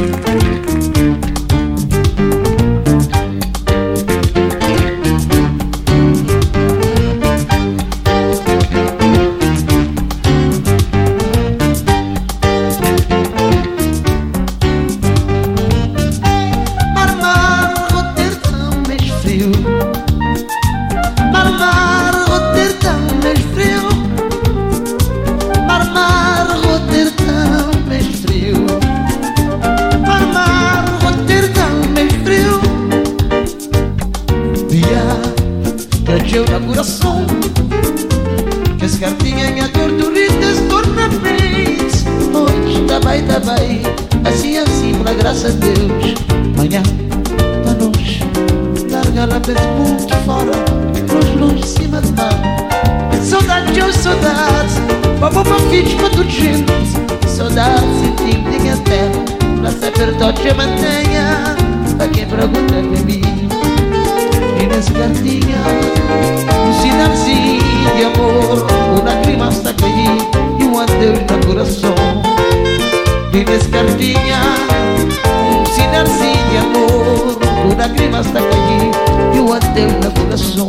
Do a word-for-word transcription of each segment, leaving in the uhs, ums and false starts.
Cresceu no coração que as cartinhas torturitas torna-vez. Hoje tá bem, tá bem, assim assim, pela graça de Deus. Manhã, à noite, larga a vez muito fora, longe, longe, cima do mar. Saudade, oh saudade, papo pra filhos, pra tudo gente. Saudade, sentindo minha terra, pra saber todo que mantenha. Pra quem pergunta pra mim, e nessa cartinha um sinalzinho de amor, uma lágrima está a cair e um adeus no coração. E nessa cartinha um sinalzinho de amor, uma lágrima está a cair e um adeus no coração.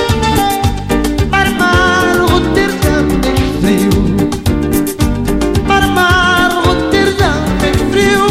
Marmar, Roterdã, é frio. Marmar, Roterdã, é frio.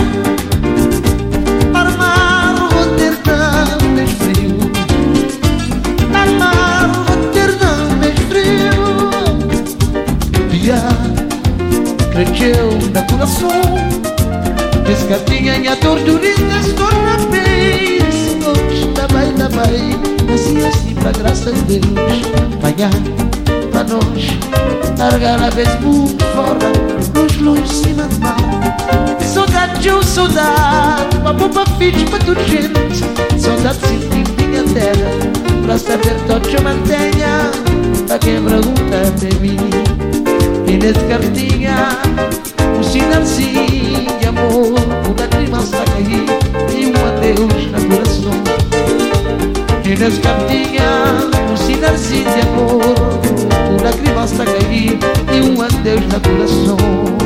Marmar, Roterdã, é frio. Marmar, Roterdã, é frio. Pia, cresceu no coração que as cartinhas torturitas torna-vez. Hoje tá bem, tá bem, assim assim, pra graça de Deus. Manhã, pra nós, largar a vez muito fora, longe, longe, cima do mar. Saudade, oh saudade, papo pra filhos, pra tudo gente. Saudade, sentir minha terra, pra saber todo que eu mantenha. Pra quem pergunta pra mim, e nessa cartinha um sinalzinho de amor, uma lágrima está a cair e um adeus no coração. E nessa cartinha um sinalzinho de amor, uma lágrima está a cair e um adeus no coração.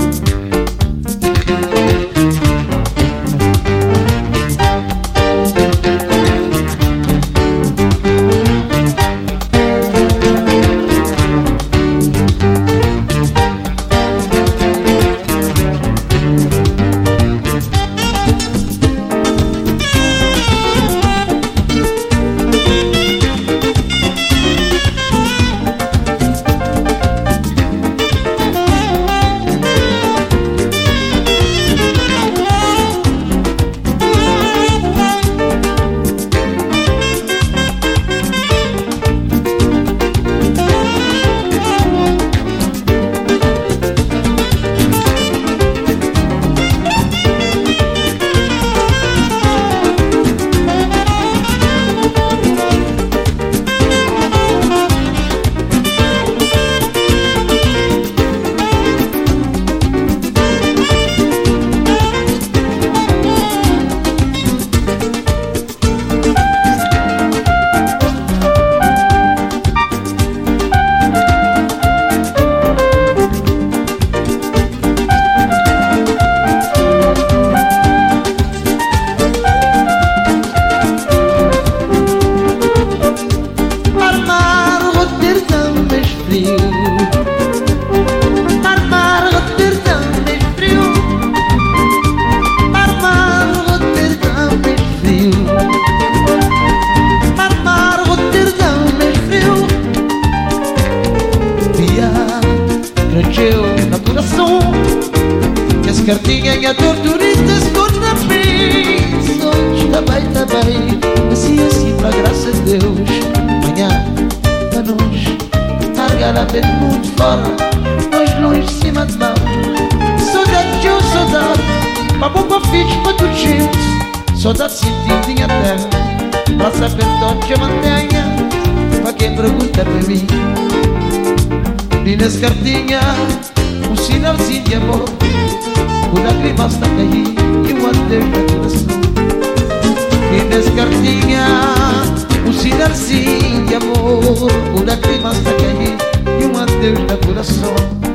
Cresceu no coração que as cartinhas torturitas torna-vez. Hoje tá bem, tá bem, assim assim, pra graça de Deus. Manhã, à noite, largar a vez muito fora, longe, longe, cima do mar. Saudade, oh saudade, papo pra filhos, pra tudo gente. Saudade, sentir minha terra, pra saber todo que eu mantenha. Pra quem pergunta pra mim, e nessa cartinha um sinalzinho de amor, uma lágrima está a cair e um adeus no coração. E nessa cartinha um sinalzinho de amor, uma lágrima está a cair e um adeus no coração.